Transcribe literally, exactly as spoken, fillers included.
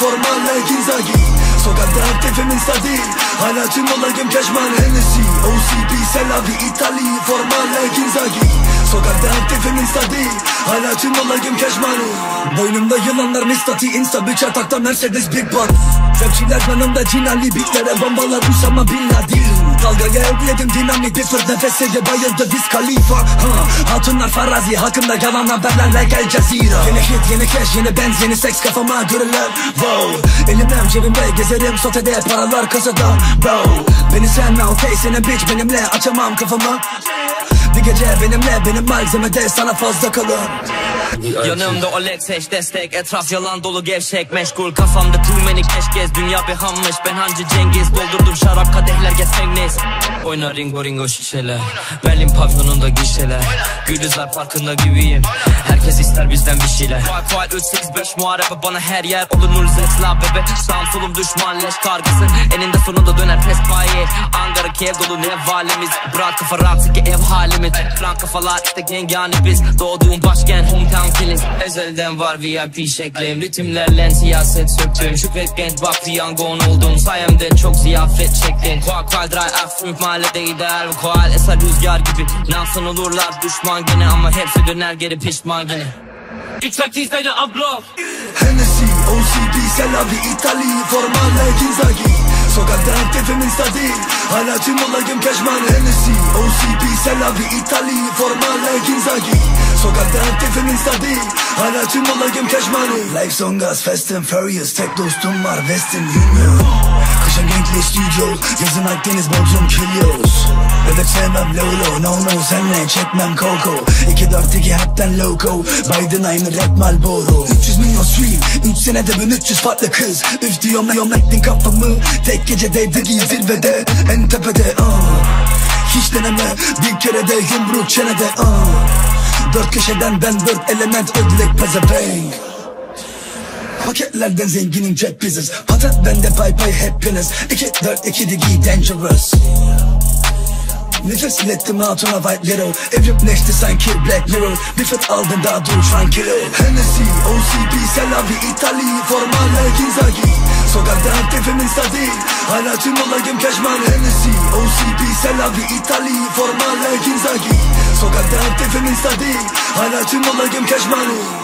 formale Ginzagi. Sokakta aktifim insta değil, hala tüm olayım keşman Hennessy. O C B, Selavi, İtali, formale Ginzagi. Sokakta aktifim insta değil, hala tüm olayım keşman. Boynumda yılanlar mistati, insta bir çatakta Mercedes Big Bot. Rapçiler yanımda cinali, bitlere bombalar Usama Bin Laden. Dalgaya ekledim dinamik bir fırt, nefeseye bayıldı Wiz Khalifa. ha. Hatunlar farazi, hakkında yalan haberlerle gel Cezira. Yeni hit, yeni cash, yeni benz, yeni seks, kafama görürler. Wow, elimden cebimde gezerim, sotede paralar kasada. Bro, beni sevme okey, senin bitch benimle açamam kafamı. Bir gece benimle, benim malzemede sana fazla kalır. Yanımda Olex hash destek, etraf yalan dolu gevşek meşgul. Kafamda too many cash gez, dünya bir hammış, ben hancı Cengiz. Doldurdum şarap kadehler get fengnes. Oyna ringo ringo şişeler, Berlin pavyonunda gişeler. Gülüzler farkında gibiyim, herkes ister bizden bir şeyler. Five five üç sekiz beş muharebe bana her yer olur nurzet la bebe. Sağım solum düşman leş kargısı, eninde sonunda döner pespaye. Ankara kev dolu ne valimiz, bırak kafa rahat ki ev halimiz. Frank kafalar işte gengani biz, doğduğum başkent hometown killings. Ezelden var V I P şeklim, ritimlerle siyaset söktüm. Şükret genç bak Viyangon oldum, sayemde çok ziyafet çektin. Kuak kaldray afrük mahallede ideal ve koal eser rüzgar gibi. Nansın olurlar düşman gene ama hepsi döner geri pişman gene. Expertise deine Ablauf. Hennessy, O C B, Selavi, İtali, formale Ginzagi. Sokakta aktifim insta değil, hala tüm olayım keşman Hennessy, O C B, Selavi, İtali, formale Ginzagi. Sokakta aktifim insta değil, hala tüm olayım keşman. Life on gas, Fast and Furious, tek dostum var Western Union. Kışın Genkley Studio, yazın Akdeniz Bodrum Kilios. Bebek sevmem Lolo, no no senle çekmem Coco. iki dört iki hepten loco, Biden aynı rap Malboro. Üç yüz milyon stream, üç senede bin üç yüz farklı kız. Üf diyorum ne yom ettin kafamı, tek gecedeydi giy zirvede, en tepede uh. Hiç deneme, bir kere de yumruk çenede uh. Dört köşeden ben dört element ödlek pezevenk. Paketlerden zenginim jet business, patent bende pay pay hepiniz. iki dört iki digi dangerous. Nefes ilettim hatuna white little, evrimleşti sanki Black Mirror. Bir fıt aldın daha dur tranquilo. Hennessy, O C B, Selavi, İtali, formale Ginzagi. Sokakta aktifim insta değil, hala tüm olayım keşman Hennessy, O C B, Selavi, İtali, formale Ginzagi. Sokakta aktifim insta değil, hala tüm olayım keşman.